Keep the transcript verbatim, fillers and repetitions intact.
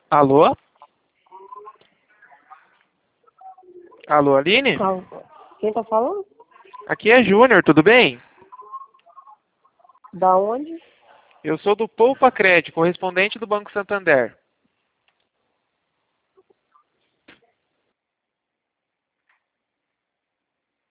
Alô? Alô, Aline? Alô. Quem tá falando? Aqui é Júnior, tudo bem? Da onde? Eu sou do Poupa Crédito, correspondente do Banco Santander.